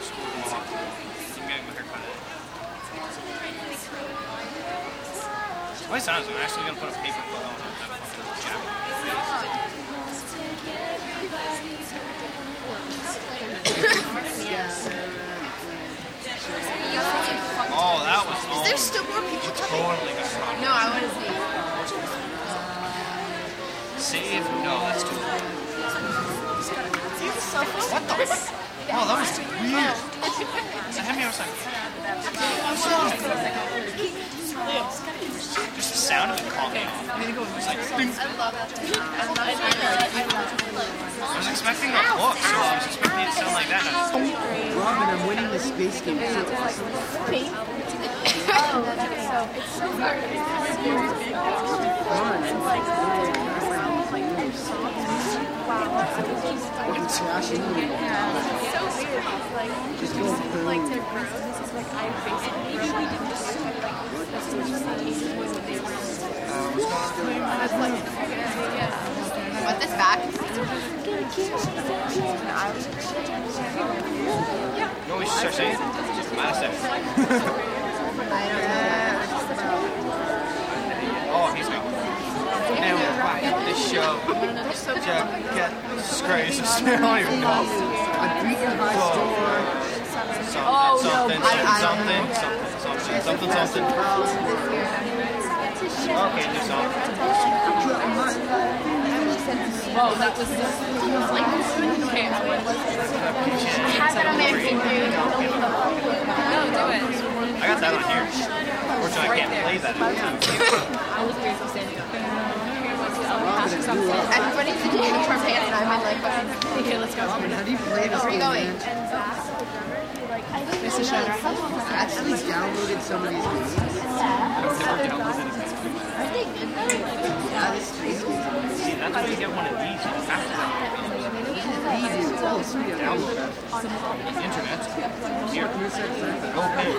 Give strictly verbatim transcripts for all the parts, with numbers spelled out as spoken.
after school walk. I'm getting my hair cut. Why sounds I'm actually gonna put a paper clip on that fucking jab. Oh, that was Is there still more people coming? totally got caught. No, I want to see. Save? No, that's too late. What the? Oh, that was weird. That had me outside. Just the sound of it caught me off. It's like, ding. I love it. I was expecting a book, so I was expecting it to sound like that. Robin, I'm winning the space game. It's so awesome. It's crashing. Just go boom. Want this back? You always start saying it. Just matter of Oh, he's going. And we're back at the show. Check, get this crazy. I don't even know. I beat your high score. Something, something, something, something, something, something, something. Okay, do something. Whoa, that was just like, okay, I would have it on there. No, do it. I got that on here. Unfortunately, I can't play that. I was weird for standing up. Everybody's in uniform pants and I'm in like, okay, let's go. How do you play this where are you game, going? man? Mister Shredder. I actually downloaded some of these games. Yeah, this space game. See, that's why you get one of these. You have to Easy. Oh, sweet. download it. Internet. Here. Go pay.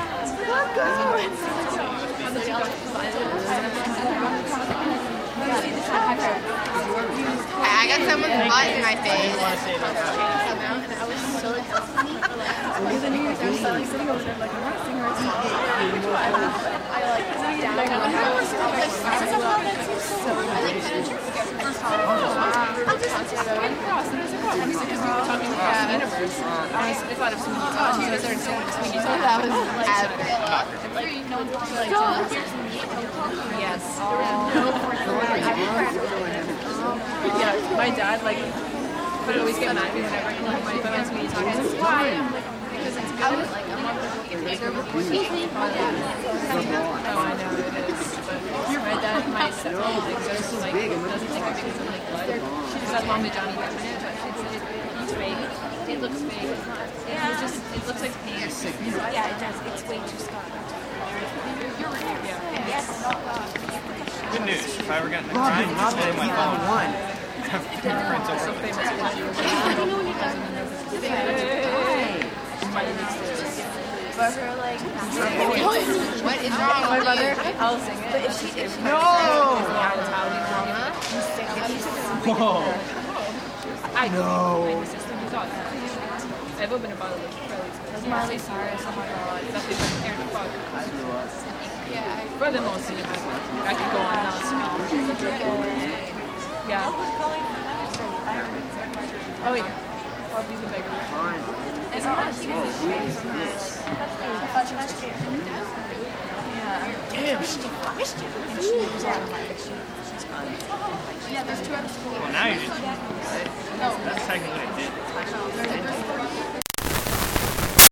I got someone's butt in my face. And I was so because then you were sitting over there like, I'm not singing her song. I like, down, I was I'll just run across and there's a cross. And because we were talking about the universe, I thought of Sweeney Todd. So I started saying Sweeney Todd. That was epic. No one like yes. Yeah, my dad like would always get mad at me whenever I like my friends Sweeney Todd. This is why I'm like because it's good. Like I'm not going to get bigger with me. Oh, I know it is. But my dad, my stepmom, like just like doesn't think of it because I'm like blood. She just has mom to Johnny Depp in it, but she said he's fake. It looks fake. It's not. Yeah. It just it looks like paint. Yeah, it does. It's way too scarred. Yeah. Yes. Good news. If I were getting a crime, it's hitting my phone. One. I have fingerprints over So it. famous. But her like What is wrong my with brother, you? I'll sing it. But if she if she No! Whoa. I No. my sister who's on. I've opened a bottle of That's Miley Cyrus. Oh my god. That's like Aaron Fuck. Yeah. Brother-in-law singing. I could go on now. Yeah. Oh yeah. I'll be the bigger one. It's not she was Damn. Yeah, there's two other schools. Well, now you just